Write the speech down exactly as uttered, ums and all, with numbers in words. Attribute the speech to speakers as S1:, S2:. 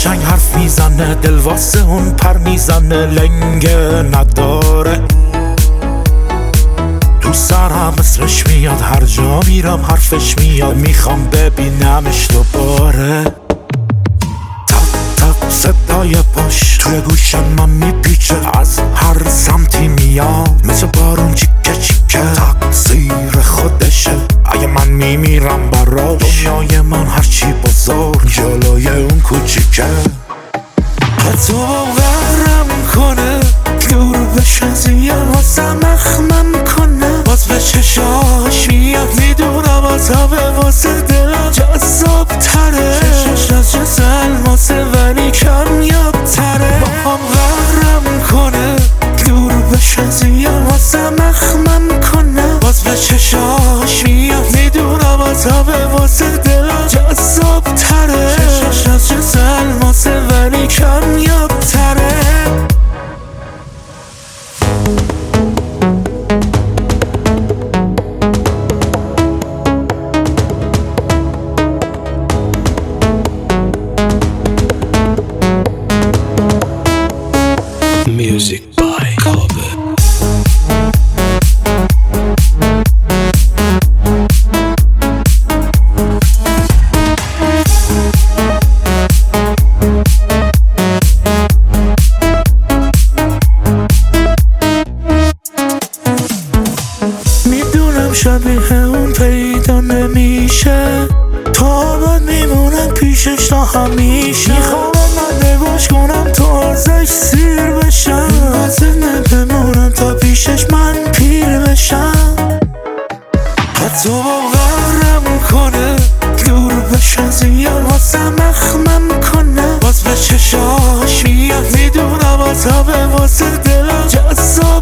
S1: قشنگ حرف میزنه، دل واسه اون پر میزنه، لنگه نداره. تو سرم اسمش میاد، هر جا میرم حرفش میاد، میخوام ببینمش دوباره. صدای پاش توی گوشم من میپیچه، از هر سمتی میاد مثل بارون چیکه چیکه. تقصیر خودشه اگه من میمیرم براش، دنیای من هرچی بزرگ جلوی اون کوچیکه. حتی قهرم کنه دور بشه، زیاد واسه مخمم کنه، باز به چشاش میاد، میدونم عذابه واسه دلم جذاب تره. چشاش از جز الماسه ولی کمیاب تره. با هم قهرم کنه دور بشه، زیاد واسه مخمم کنه، باز به چشاش میاد، میدونم عذابه واسه دلم جذاب تره. چشاش از جز الماسه ولی کمیاب تره.
S2: Music by Cover.
S1: میدونم شبیه اون پیدا نمیشه، تا بعد میمونم پیشش تا همیشه. میخوام من نگاش کنم تا ازش سیر بشم، بزنه بمونم تا پیشش من پیر بشم. حتی با قهرم کنه دور بشه، زیاد واسه مخمم کنه، باز به چشاش میاد، میدونم عذابه واسه دلم جذاب